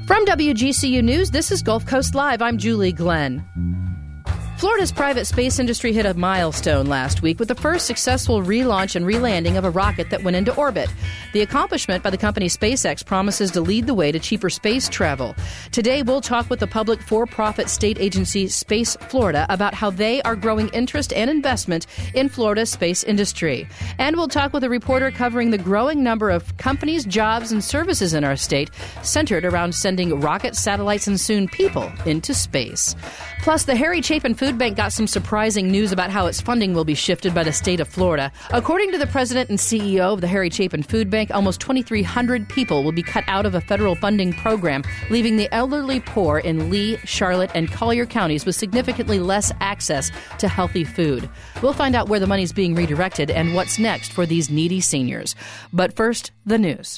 From WGCU News, this is Gulf Coast Live. I'm Julie Glenn. Florida's private space industry hit a milestone last week with the first successful relaunch and relanding of a rocket that went into orbit. The accomplishment by the company SpaceX promises to lead the way to cheaper space travel. Today, we'll talk with the public for-profit state agency Space Florida about how they are growing interest and investment in Florida's space industry. And we'll talk with a reporter covering the growing number of companies, jobs, and services in our state centered around sending rockets, satellites, and soon people into space. Plus, the Harry Chapin Food Bank got some surprising news about how its funding will be shifted by the state of Florida. According to the president and CEO of the Harry Chapin Food Bank, almost 2,300 people will be cut out of a federal funding program, leaving the elderly poor in Lee, Charlotte, and Collier counties with significantly less access to healthy food. We'll find out where the money's being redirected and what's next for these needy seniors. But first, the news.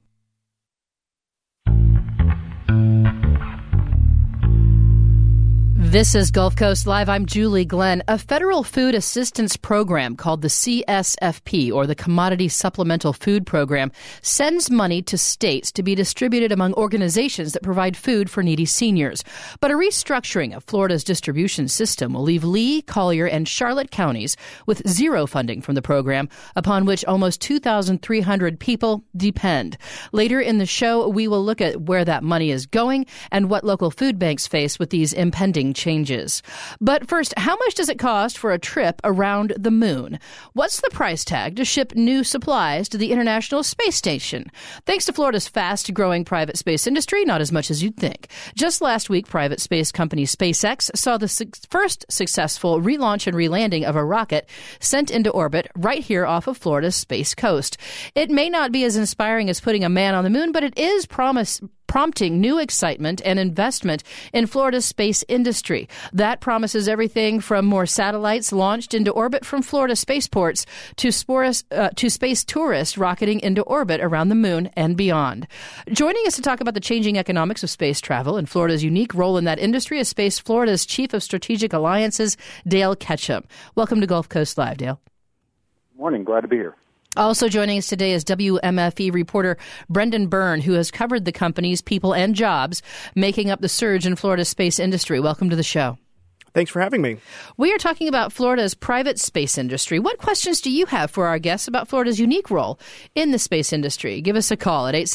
This is Gulf Coast Live. I'm Julie Glenn. A federal food assistance program called the CSFP, or the Commodity Supplemental Food Program, sends money to states to be distributed among organizations that provide food for needy seniors. But a restructuring of Florida's distribution system will leave Lee, Collier, and Charlotte counties with zero funding from the program, upon which almost 2,300 people depend. Later in the show, we will look at where that money is going and what local food banks face with these impending changes. But first, how much does it cost for a trip around the moon? What's the price tag to ship new supplies to the International Space Station? Thanks to Florida's fast-growing private space industry, not as much as you'd think. Just last week, private space company SpaceX saw the first successful relaunch and relanding of a rocket sent into orbit right here off of Florida's Space Coast. It may not be as inspiring as putting a man on the moon, but it is prompting new excitement and investment in Florida's space industry. That promises everything from more satellites launched into orbit from Florida spaceports to space tourists rocketing into orbit around the moon and beyond. Joining us to talk about the changing economics of space travel and Florida's unique role in that industry is Space Florida's Chief of Strategic Alliances, Dale Ketchum. Welcome to Gulf Coast Live, Dale. Morning. Glad to be here. Also joining us today is WMFE reporter Brendan Byrne, who has covered the companies, people, and jobs making up the surge in Florida's space industry. Welcome to the show. Thanks for having me. We are talking about Florida's private space industry. What questions do you have for our guests about Florida's unique role in the space industry? Give us a call at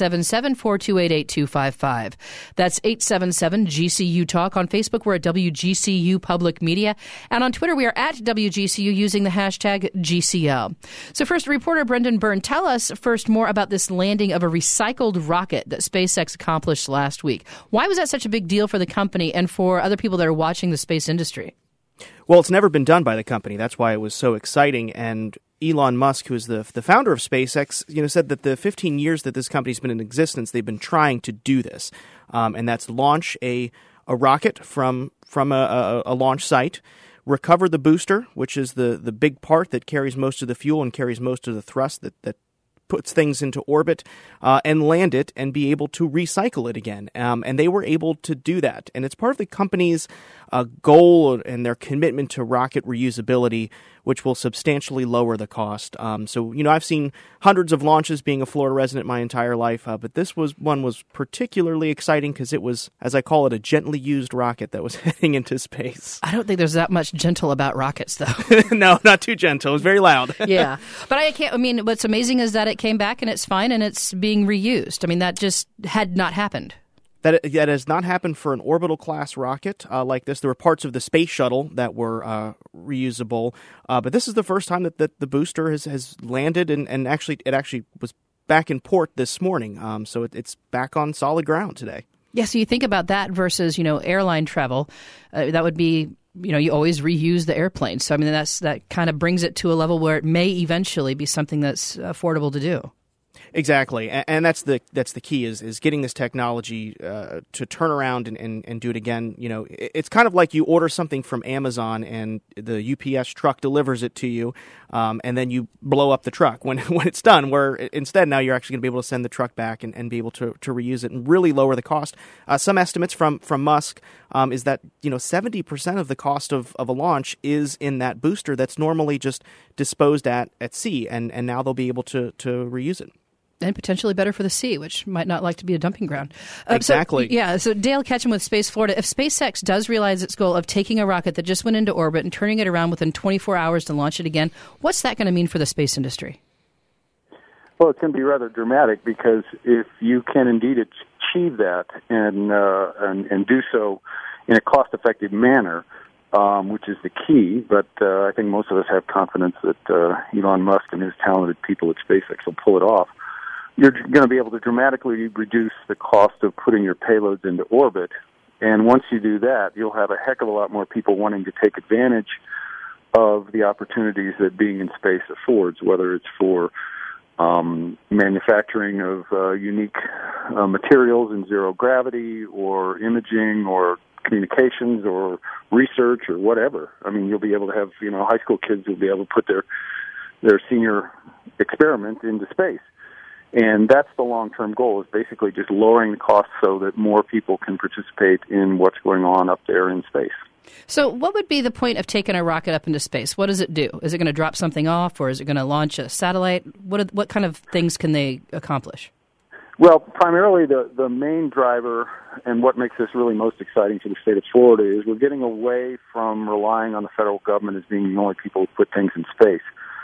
877-428-8255. That's 877-GCU-TALK. On Facebook, we're at WGCU Public Media. And on Twitter, we are at WGCU using the hashtag GCL. So first, reporter Brendan Byrne, tell us first more about this landing of a recycled rocket that SpaceX accomplished last week. Why was that such a big deal for the company and for other people that are watching the space industry? Well, it's never been done by the company. That's why it was so exciting. And Elon Musk, who is the founder of SpaceX, said that the 15 years that this company's been in existence, they've been trying to do this, and that's launch a rocket from a launch site, recover the booster, which is the big part that carries most of the fuel and carries most of the thrust that puts things into orbit, and land it and be able to recycle it again. And they were able to do that. And it's part of the company's goal and their commitment to rocket reusability, which will substantially lower the cost. So I've seen hundreds of launches being a Florida resident my entire life, but this one was particularly exciting because it was, as I call it, a gently used rocket that was heading into space. I don't think there's that much gentle about rockets, though. No, not too gentle. It was very loud. Yeah. But what's amazing is that it came back and it's fine and it's being reused. That just had not happened. That has not happened for an orbital class rocket like this. There were parts of the space shuttle that were reusable, but this is the first time that the booster has landed, and it actually was back in port this morning. So it's back on solid ground today. Yeah. So you think about that versus airline travel, that would be. You always reuse the airplane. So that kind of brings it to a level where it may eventually be something that's affordable to do. Exactly, and that's the key is getting this technology to turn around and do it again. It's kind of like you order something from Amazon and the UPS truck delivers it to you, and then you blow up the truck when it's done. Where instead now you're actually going to be able to send the truck back and be able to reuse it and really lower the cost. Some estimates from Musk is that 70% of the cost of a launch is in that booster that's normally just disposed at sea, and now they'll be able to reuse it. And potentially better for the sea, which might not like to be a dumping ground. Exactly. So Dale Ketchum with Space Florida. If SpaceX does realize its goal of taking a rocket that just went into orbit and turning it around within 24 hours to launch it again, what's that going to mean for the space industry? Well, it's going to be rather dramatic, because if you can indeed achieve that and do so in a cost-effective manner, which is the key, but I think most of us have confidence that Elon Musk and his talented people at SpaceX will pull it off. You're going to be able to dramatically reduce the cost of putting your payloads into orbit, and once you do that, you'll have a heck of a lot more people wanting to take advantage of the opportunities that being in space affords, whether it's for manufacturing of unique materials in zero gravity, or imaging, or communications, or research, or whatever. I mean, you'll be able to have, high school kids will be able to put their senior experiment into space. And that's the long-term goal, is basically just lowering the cost so that more people can participate in what's going on up there in space. So what would be the point of taking a rocket up into space? What does it do? Is it going to drop something off, or is it going to launch a satellite? What kind of things can they accomplish? Well, primarily the main driver, and what makes this really most exciting for the state of Florida, is we're getting away from relying on the federal government as being the only people who put things in space.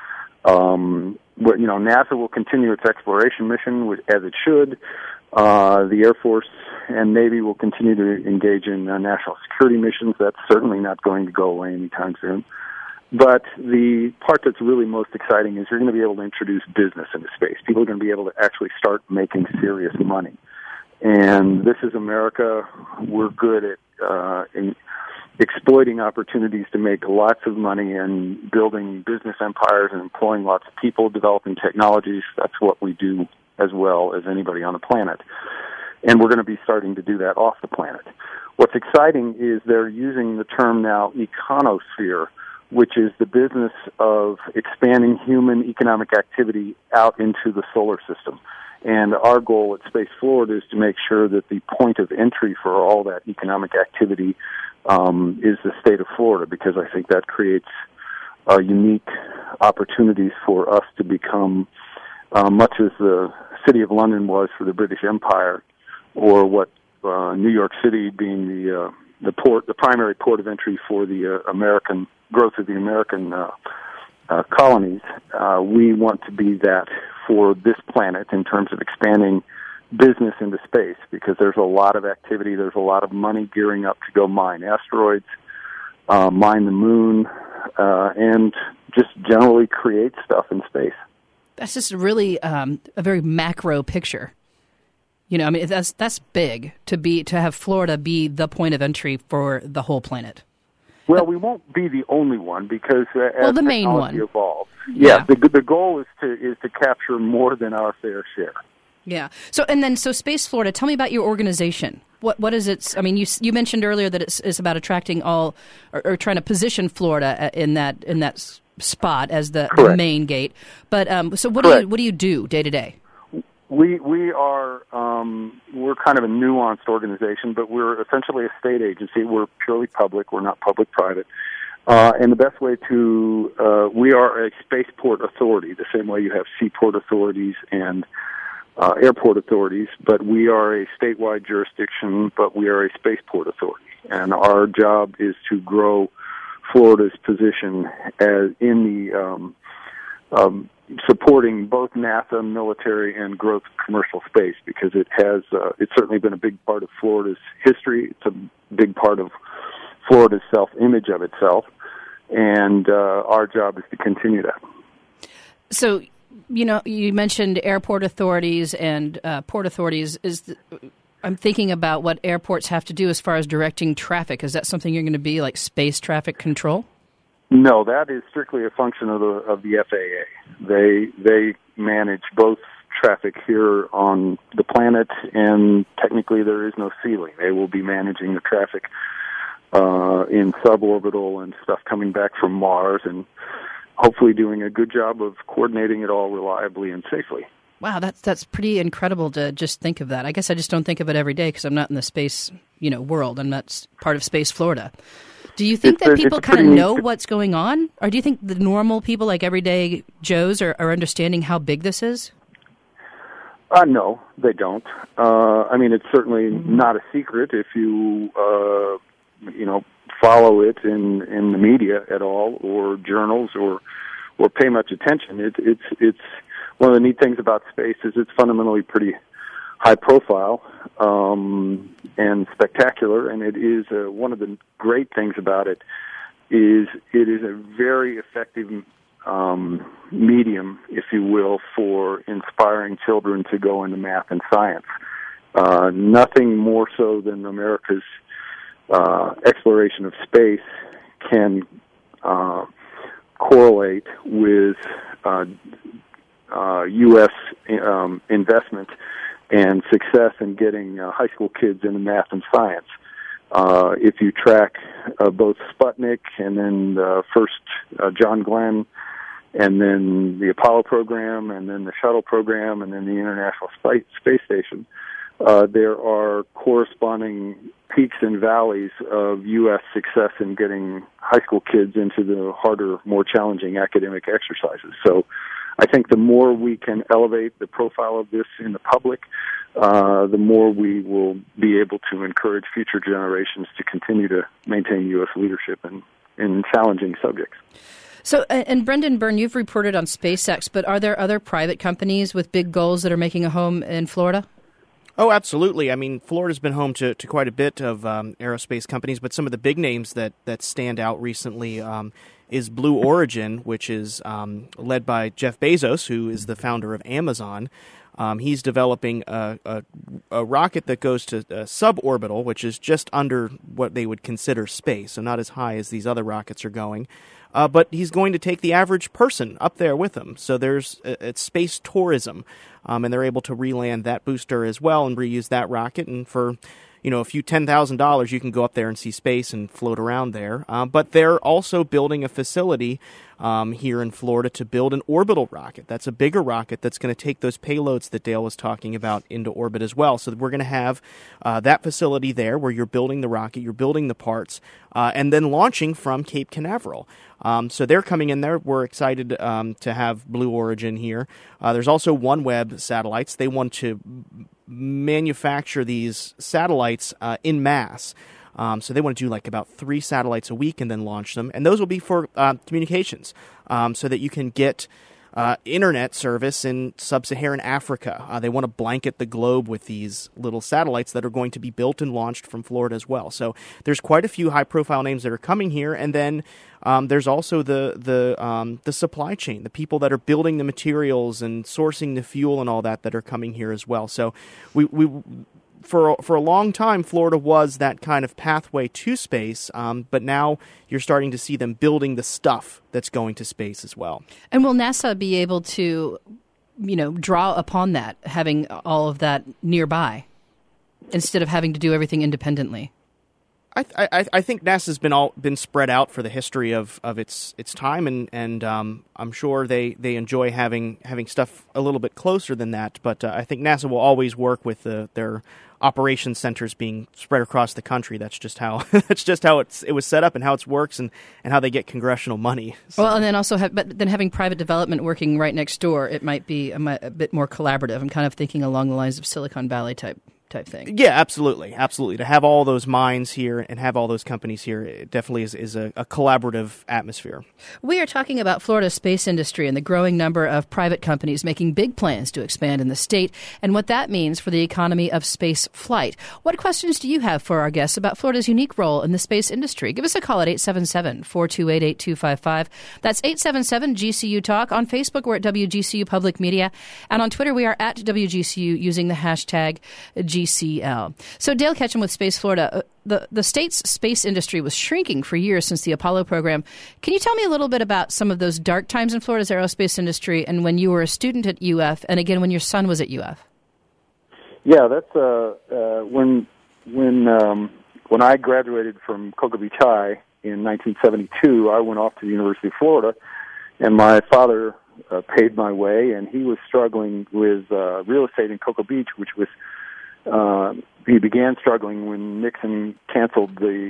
NASA will continue its exploration mission, as it should. The Air Force and Navy will continue to engage in national security missions. That's certainly not going to go away anytime soon. But the part that's really most exciting is you're going to be able to introduce business into space. People are going to be able to actually start making serious money. And this is America. We're good at exploiting opportunities to make lots of money and building business empires and employing lots of people, developing technologies. That's what we do as well as anybody on the planet. And we're going to be starting to do that off the planet. What's exciting is they're using the term now econosphere, which is the business of expanding human economic activity out into the solar system. And our goal at Space Florida is to make sure that the point of entry for all that economic activity is the state of Florida, because I think that creates unique opportunities for us to become, much as the City of London was for the British Empire, or what New York City being the primary port of entry for the American growth of the American colonies. We want to be that for this planet in terms of expanding business into space, because there's a lot of activity, there's a lot of money gearing up to go mine asteroids, mine the moon, and just generally create stuff in space. That's just really a very macro picture. I mean, that's big to have Florida be the point of entry for the whole planet. Well, we won't be the only one, because as the main technology one evolves, the goal is to capture more than our fair share. Yeah. So Space Florida. Tell me about your organization. What is it? I mean, you mentioned earlier that it's about attracting all, or trying to position Florida in that spot as the main gate. But so what do you do day to day? We are we're kind of a nuanced organization, but we're essentially a state agency. We're purely public. We're not public-private. And the best way we are a spaceport authority, the same way you have seaport authorities and airport authorities, but we are a statewide jurisdiction, but we are a spaceport authority. And our job is to grow Florida's position as in the supporting both NASA, military, and growth of commercial space, because it's certainly been a big part of Florida's history. It's a big part of Florida's self-image of itself, and our job is to continue that. So, you mentioned airport authorities and port authorities. I'm thinking about what airports have to do as far as directing traffic. Is that something you're going to be like space traffic control? No, that is strictly a function of the FAA. They manage both traffic here on the planet, and technically there is no ceiling. They will be managing the traffic in suborbital and stuff coming back from Mars, and hopefully doing a good job of coordinating it all reliably and safely. Wow, that's pretty incredible to just think of that. I guess I just don't think of it every day because I'm not in the space, world. I'm not part of Space Florida. Do you think that people kind of know what's going on? Or do you think the normal people, like everyday Joes, are understanding how big this is? No, they don't. I mean, it's certainly not a secret if you, follow it in the media at all, or journals, or pay much attention. It's one of the neat things about space is it's fundamentally pretty high profile and spectacular, and it is one of the great things about it is a very effective medium, if you will, for inspiring children to go into math and science. Nothing more so than America's exploration of space can correlate with U.S. Investment and success in getting high school kids into math and science. If you track both Sputnik and then the first John Glenn, and then the Apollo program, and then the shuttle program, and then the International Space Station, there are corresponding peaks and valleys of U.S. success in getting high school kids into the harder, more challenging academic exercises. So I think the more we can elevate the profile of this in the public, the more we will be able to encourage future generations to continue to maintain U.S. leadership in challenging subjects. So, and Brendan Byrne, you've reported on SpaceX, but are there other private companies with big goals that are making a home in Florida? Oh, absolutely. I mean, Florida's been home to quite a bit of aerospace companies, but some of the big names that stand out recently is Blue Origin, which is led by Jeff Bezos, who is the founder of Amazon. He's developing a rocket that goes to suborbital, which is just under what they would consider space, so not as high as these other rockets are going. But he's going to take the average person up there with him. So it's space tourism, and they're able to re-land that booster as well and reuse that rocket. And for a few $10,000, you can go up there and see space and float around there. But they're also building a facility here in Florida to build an orbital rocket. That's a bigger rocket that's going to take those payloads that Dale was talking about into orbit as well. So we're going to have that facility there where you're building the rocket, you're building the parts, and then launching from Cape Canaveral. So they're coming in there. We're excited to have Blue Origin here. There's also OneWeb satellites. They want to manufacture these satellites in mass. So they want to do like about 3 satellites a week and then launch them. And those will be for communications so that you can get internet service in sub-Saharan Africa. They want to blanket the globe with these little satellites that are going to be built and launched from Florida as well. So there's quite a few high-profile names that are coming here. And then there's also the supply chain, the people that are building the materials and sourcing the fuel and all that are coming here as well. So we For a long time, Florida was that kind of pathway to space, but now you're starting to see them building the stuff that's going to space as well. And will NASA be able to, draw upon that, having all of that nearby, instead of having to do everything independently? I think NASA's been spread out for the history of its time, and I'm sure they enjoy having stuff a little bit closer than that. But I think NASA will always work with their operations centers being spread across the country. That's just how it was set up and how it works and how they get congressional money. So. Well, and then also having private development working right next door, it might be a bit more collaborative. I'm kind of thinking along the lines of Silicon Valley type thing. Yeah, absolutely. To have all those minds here and have all those companies here, it definitely is a collaborative atmosphere. We are talking about Florida's space industry and the growing number of private companies making big plans to expand in the state and what that means for the economy of space flight. What questions do you have for our guests about Florida's unique role in the space industry? Give us a call at 877-428-8255. That's 877-GCU Talk. On Facebook, we're at WGCU Public Media. And on Twitter, we are at WGCU using the hashtag GCL. So Dale Ketchum with Space Florida, the state's space industry was shrinking for years since the Apollo program. Can you tell me a little bit about some of those dark times in Florida's aerospace industry and when you were a student at UF and again when your son was at UF? Yeah, that's when I graduated from Cocoa Beach High in 1972, I went off to the University of Florida, and my father paid my way, and he was struggling with real estate in Cocoa Beach, which was he began struggling when Nixon canceled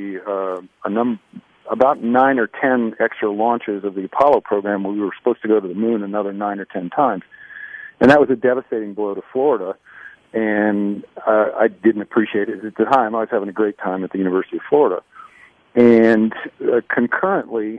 about 9 or 10 extra launches of the Apollo program where we were supposed to go to the moon another 9 or 10 times. And that was a devastating blow to Florida, and I didn't appreciate it at the time. I was having a great time at the University of Florida. And concurrently,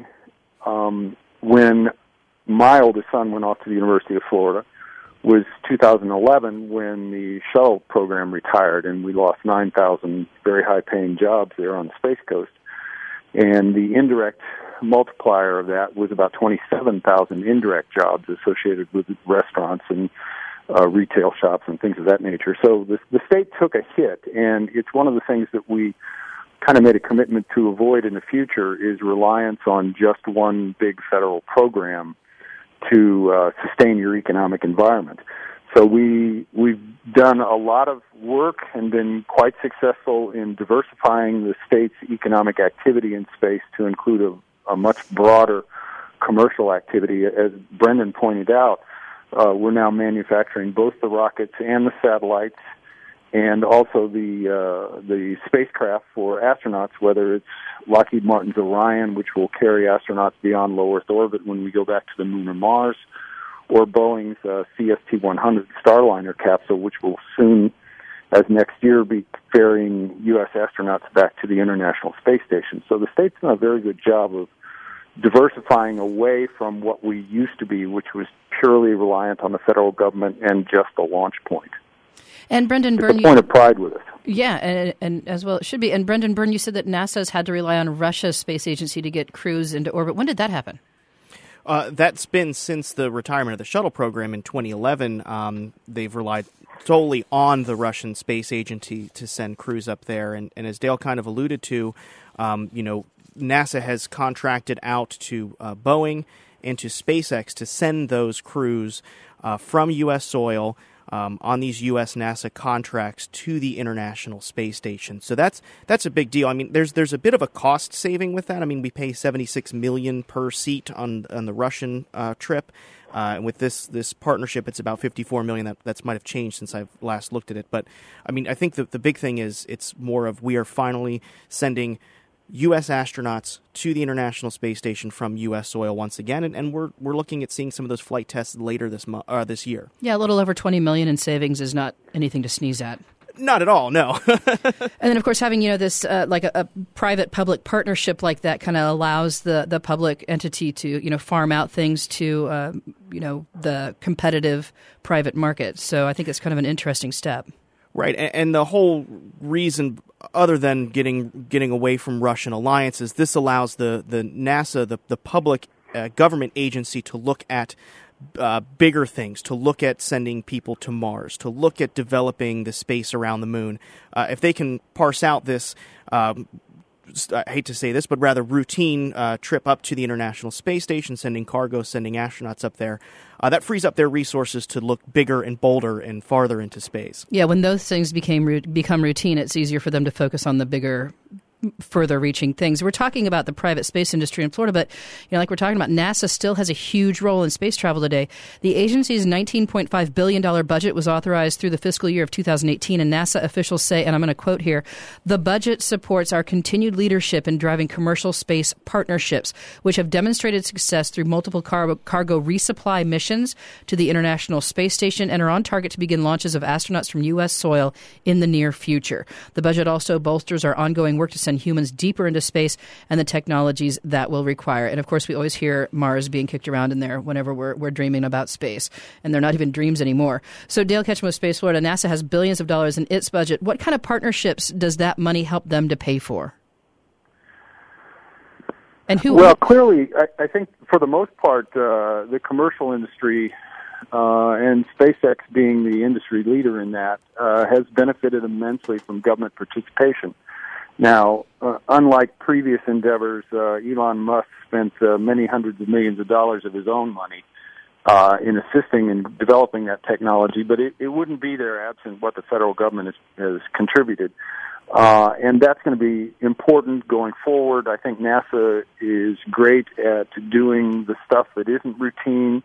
when my oldest son went off to the University of Florida, was 2011 when the shuttle program retired, and we lost 9,000 very high-paying jobs there on the Space Coast. And the indirect multiplier of that was about 27,000 indirect jobs associated with restaurants and retail shops and things of that nature. So the state took a hit, and it's one of the things that we kind of made a commitment to avoid in the future is reliance on just one big federal program to sustain your economic environment. So we've done a lot of work and been quite successful in diversifying the state's economic activity in space to include a much broader commercial activity. As Brendan pointed out, we're now manufacturing both the rockets and the satellites, and also the spacecraft for astronauts, whether it's Lockheed Martin's Orion, which will carry astronauts beyond low Earth orbit when we go back to the Moon or Mars, or Boeing's CST-100 Starliner capsule, which will soon, as next year, be ferrying U.S. astronauts back to the International Space Station. So the state's done a very good job of diversifying away from what we used to be, which was purely reliant on the federal government and just a launch point. And Brendan It's Byrne, a point of pride with us. Yeah, and as well it should be. And Brendan Byrne, you said that NASA's had to rely on Russia's space agency to get crews into orbit. When did that happen? That's been since the retirement of the shuttle program in 2011. They've relied solely on the Russian space agency to send crews up there. And as Dale kind of alluded to, NASA has contracted out to Boeing and to SpaceX to send those crews from U.S. soil on these U.S. NASA contracts to the International Space Station. So that's a big deal. I mean, there's a bit of a cost saving with that. I mean, we pay $76 million per seat on the Russian trip. And with this partnership, it's about $54 million. That might have changed since I've last looked at it. But, I mean, I think the big thing is it's more of we are finally sending U.S. astronauts to the International Space Station from U.S. soil once again, and we're looking at seeing some of those flight tests later this year. Yeah, a little over $20 million in savings is not anything to sneeze at. Not at all, no. And then, of course, having this like a private-public partnership like that kind of allows the public entity to farm out things to the competitive private market. So I think it's kind of an interesting step. Right, and the whole reason, other than getting away from Russian alliances, this allows the NASA, the public government agency, to look at bigger things, to look at sending people to Mars, to look at developing the space around the moon. If they can parse out this, I hate to say this, but rather routine trip up to the International Space Station, sending cargo, sending astronauts up there, that frees up their resources to look bigger and bolder and farther into space. Yeah, when those things become routine, it's easier for them to focus on the bigger, further-reaching things. We're talking about the private space industry in Florida, but like we're talking about, NASA still has a huge role in space travel today. The agency's $19.5 billion budget was authorized through the fiscal year of 2018, and NASA officials say, and I'm going to quote here, the budget supports our continued leadership in driving commercial space partnerships, which have demonstrated success through multiple cargo resupply missions to the International Space Station and are on target to begin launches of astronauts from U.S. soil in the near future. The budget also bolsters our ongoing work to send humans deeper into space and the technologies that will require. And of course, we always hear Mars being kicked around in there whenever we're dreaming about space. And they're not even dreams anymore. So Dale Ketchum with Space Florida, NASA has billions of dollars in its budget. What kind of partnerships does that money help them to pay for? And who? Well, clearly, I think for the most part, the commercial industry and SpaceX being the industry leader in that has benefited immensely from government participation. Now, unlike previous endeavors, Elon Musk spent many hundreds of millions of dollars of his own money in assisting in developing that technology, but it wouldn't be there absent what the federal government has contributed. And that's going to be important going forward. I think NASA is great at doing the stuff that isn't routine,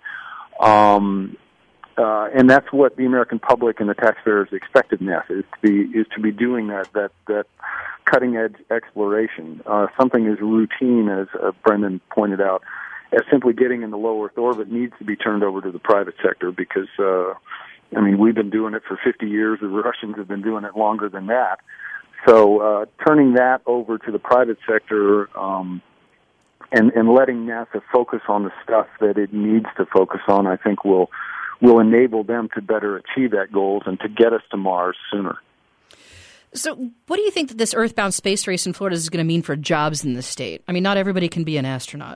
and that's what the American public and the taxpayers expect of NASA is to be doing that cutting edge exploration, something as routine as Brendan pointed out. as simply getting in the low Earth orbit needs to be turned over to the private sector because, we've been doing it for 50 years. The Russians have been doing it longer than that. So turning that over to the private sector and letting NASA focus on the stuff that it needs to focus on, I think will enable them to better achieve that goals and to get us to Mars sooner. So what do you think that this Earthbound space race in Florida is going to mean for jobs in the state? I mean, not everybody can be an astronaut.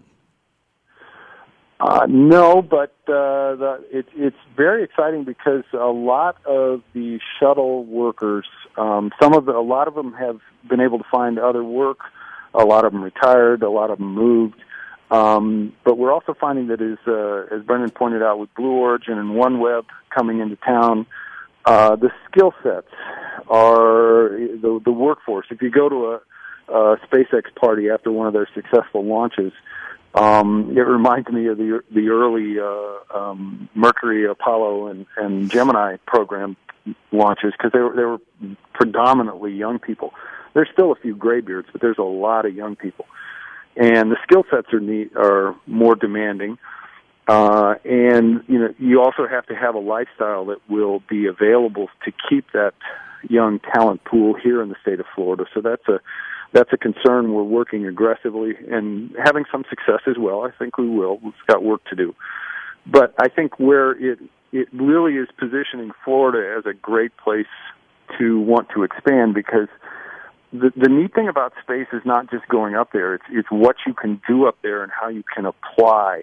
No, but it's very exciting because a lot of the shuttle workers, a lot of them have been able to find other work. A lot of them retired. A lot of them moved. But we're also finding that, as Brendan pointed out, with Blue Origin and OneWeb coming into town, the skill sets are the workforce. If you go to a SpaceX party after one of their successful launches, it reminds me of the early Mercury, Apollo, and Gemini program launches because they were predominantly young people. There's still a few graybeards, but there's a lot of young people, and the skill sets are more demanding. And you also have to have a lifestyle that will be available to keep that young talent pool here in the state of Florida. So that's a concern. We're working aggressively and having some success as well. I think we will. We've got work to do. But I think where it really is positioning Florida as a great place to want to expand, because the neat thing about space is not just going up there. It's what you can do up there and how you can apply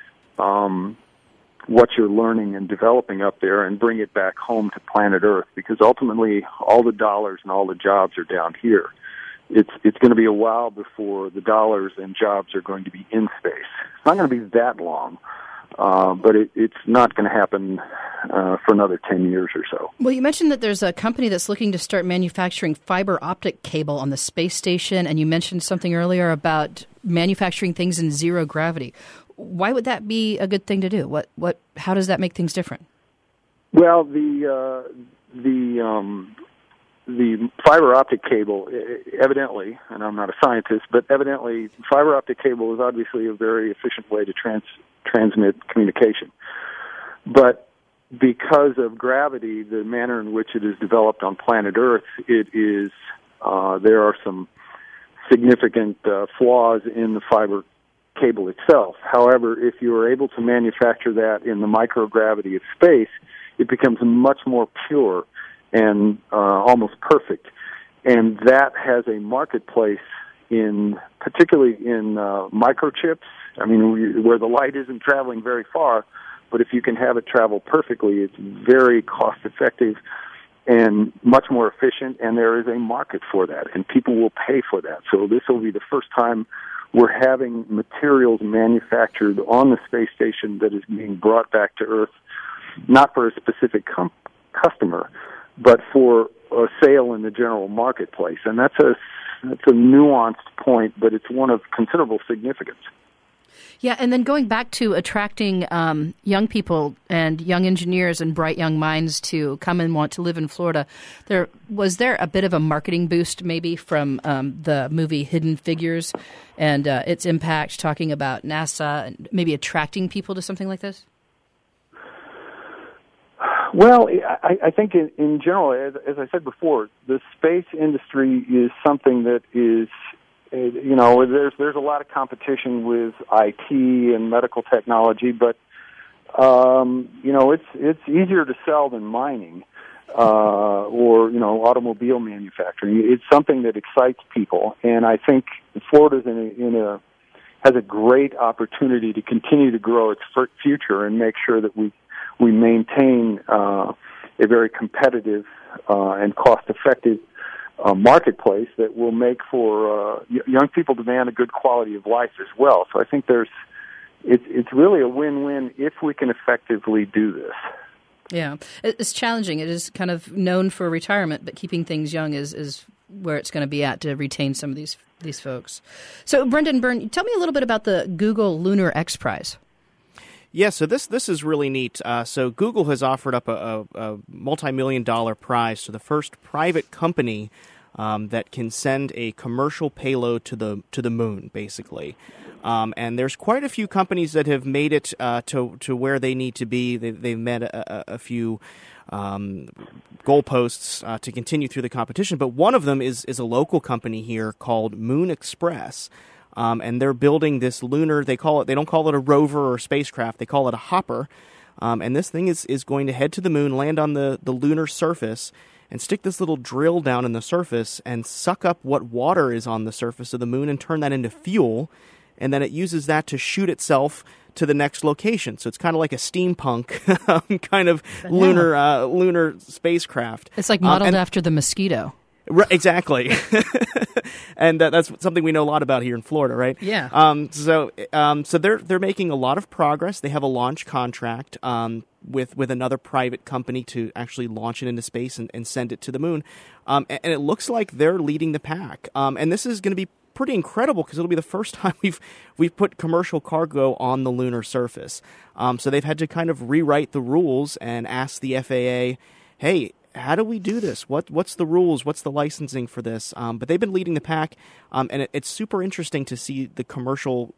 what you're learning and developing up there and bring it back home to planet Earth, because ultimately all the dollars and all the jobs are down here. It's going to be a while before the dollars and jobs are going to be in space. It's not going to be that long, but it's not going to happen for another 10 years or so. Well, you mentioned that there's a company that's looking to start manufacturing fiber optic cable on the space station, and you mentioned something earlier about manufacturing things in zero gravity. Why would that be a good thing to do? How does that make things different? Well, the fiber optic cable, evidently, and I'm not a scientist, but evidently fiber optic cable is obviously a very efficient way to transmit communication. But because of gravity, the manner in which it is developed on planet Earth, there are some significant flaws in the fiber cable itself. However, if you are able to manufacture that in the microgravity of space, it becomes much more pure and almost perfect. And that has a marketplace particularly in microchips. I mean, where the light isn't traveling very far, but if you can have it travel perfectly, it's very cost effective and much more efficient, and there is a market for that, and people will pay for that. So this will be the first time we're having materials manufactured on the space station that is being brought back to Earth, not for a specific customer, but for a sale in the general marketplace. And that's a nuanced point, but it's one of considerable significance. Yeah, and then going back to attracting young people and young engineers and bright young minds to come and want to live in Florida, was there a bit of a marketing boost maybe from the movie Hidden Figures and its impact, talking about NASA and maybe attracting people to something like this? Well, I think in general, as I said before, the space industry is something that is, there's a lot of competition with IT and medical technology, but it's easier to sell than mining or automobile manufacturing. It's something that excites people, and I think Florida's has a great opportunity to continue to grow its future and make sure that we maintain a very competitive and cost-effective marketplace that will make for young people demand a good quality of life as well. So I think it's really a win-win if we can effectively do this. Yeah, it's challenging. It is kind of known for retirement, but keeping things young is where it's going to be at to retain some of these folks. So, Brendan Byrne, tell me a little bit about the Google Lunar X Prize. Yeah, so this is really neat. So Google has offered up a multi-million-dollar prize to the first private company that can send a commercial payload to the moon, basically. And there's quite a few companies that have made it to where they need to be. They've met a few goalposts to continue through the competition, but one of them is a local company here called Moon Express. And they're building this lunar, they don't call it a rover or spacecraft, they call it a hopper. And this thing is going to head to the moon, land on the lunar surface, and stick this little drill down in the surface and suck up what water is on the surface of the moon and turn that into fuel. And then it uses that to shoot itself to the next location. So it's kind of like a steampunk kind of lunar spacecraft. It's like modeled after the mosquito. Right, exactly. And that's something we know a lot about here in Florida, right? Yeah. So they're making a lot of progress. They have a launch contract with another private company to actually launch it into space and send it to the moon. And it looks like they're leading the pack. And this is going to be pretty incredible because it'll be the first time we've put commercial cargo on the lunar surface. So they've had to kind of rewrite the rules and ask the FAA, hey, how do we do this? What's the rules? What's the licensing for this? But they've been leading the pack, and it's super interesting to see the commercial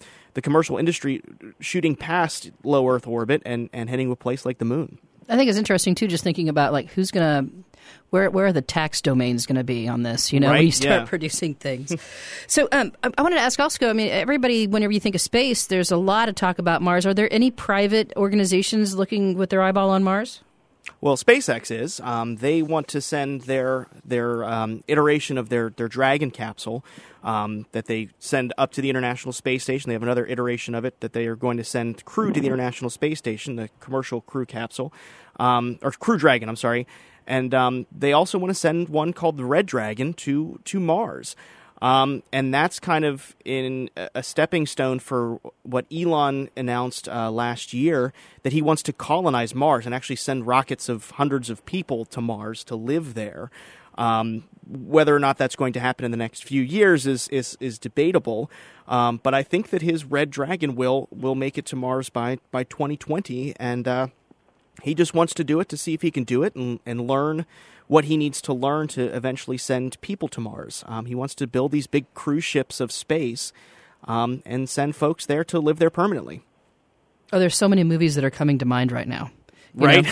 industry shooting past low Earth orbit and heading to a place like the moon. I think it's interesting too, just thinking about like who's gonna, where are the tax domains going to be on this? You know, right? When you start producing things. So I wanted to ask also. I mean, everybody, whenever you think of space, there's a lot of talk about Mars. Are there any private organizations looking with their eyeball on Mars? Well, SpaceX is. They want to send their iteration of their Dragon capsule that they send up to the International Space Station. They have another iteration of it that they are going to send crew to the International Space Station, the commercial crew capsule, or Crew Dragon, I'm sorry. And they also want to send one called the Red Dragon to Mars. And that's kind of in a stepping stone for what Elon announced last year, that he wants to colonize Mars and actually send rockets of hundreds of people to Mars to live there. Whether or not that's going to happen in the next few years is debatable. But I think that his Red Dragon will make it to Mars by 2020, and he just wants to do it to see if he can do it and learn what he needs to learn to eventually send people to Mars. He wants to build these big cruise ships of space and send folks there to live there permanently. Oh, there's so many movies that are coming to mind right now. Right?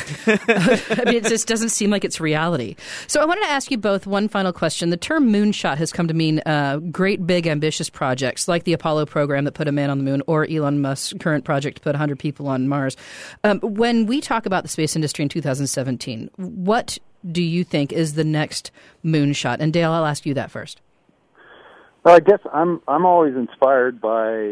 I mean, it just doesn't seem like it's reality. So I wanted to ask you both one final question. The term moonshot has come to mean great, big, ambitious projects like the Apollo program that put a man on the moon, or Elon Musk's current project to put 100 people on Mars. When we talk about the space industry in 2017, what do you think is the next moonshot? And Dale, I'll ask you that first. Well, I guess I'm always inspired by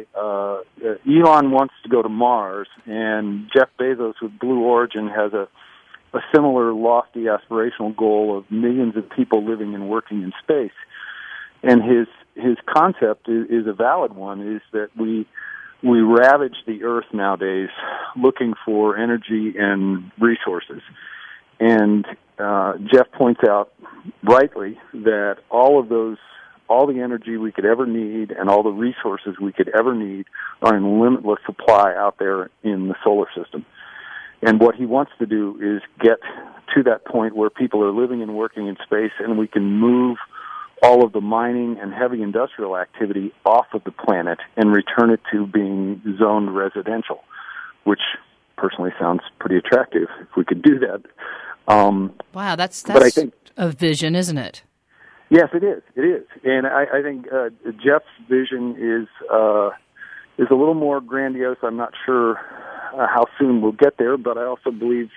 Elon wants to go to Mars, and Jeff Bezos with Blue Origin has a similar lofty aspirational goal of millions of people living and working in space. And his concept is a valid one, is that we ravage the Earth nowadays looking for energy and resources. And Jeff points out rightly that all the energy we could ever need and all the resources we could ever need are in limitless supply out there in the solar system. And what he wants to do is get to that point where people are living and working in space, and we can move all of the mining and heavy industrial activity off of the planet and return it to being zoned residential, which personally sounds pretty attractive if we could do that. Wow, that's but I think, a vision, isn't it? Yes, it is. It is, and I think Jeff's vision is a little more grandiose. I'm not sure how soon we'll get there, but I also believe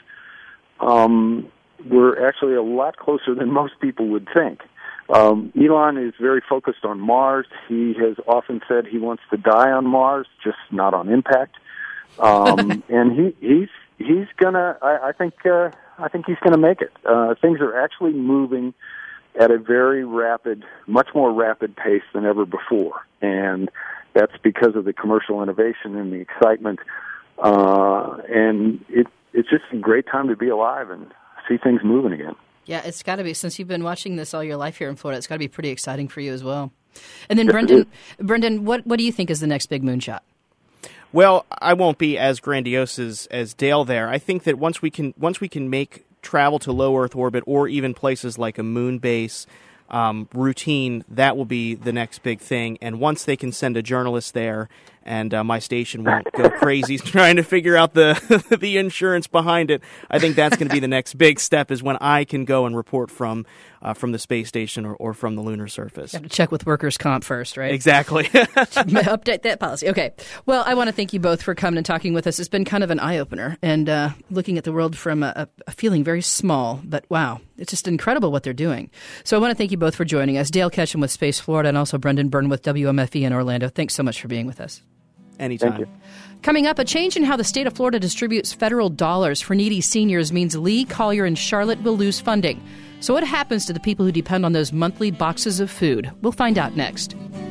we're actually a lot closer than most people would think. Elon is very focused on Mars. He has often said he wants to die on Mars, just not on impact. And he's gonna. I think he's gonna make it. Things are actually moving at a very rapid, much more rapid pace than ever before. And that's because of the commercial innovation and the excitement. And it's just a great time to be alive and see things moving again. Yeah, it's got to be. Since you've been watching this all your life here in Florida, it's got to be pretty exciting for you as well. And then, Brendan, what do you think is the next big moonshot? Well, I won't be as grandiose as Dale there. I think that once we can make travel to low Earth orbit or even places like a moon base routine, that will be the next big thing. And once they can send a journalist there, and my station won't go crazy trying to figure out the the insurance behind it, I think that's going to be the next big step, is when I can go and report from the space station or from the lunar surface. You have to check with workers' comp first, right? Exactly. Update that policy. Okay. Well, I want to thank you both for coming and talking with us. It's been kind of an eye-opener, and looking at the world from a feeling very small, but wow, it's just incredible what they're doing. So I want to thank you both for joining us. Dale Ketchum with Space Florida, and also Brendan Byrne with WMFE in Orlando. Thanks so much for being with us. Anytime. Thank you. Coming up, a change in how the state of Florida distributes federal dollars for needy seniors means Lee, Collier, and Charlotte will lose funding. So what happens to the people who depend on those monthly boxes of food? We'll find out next.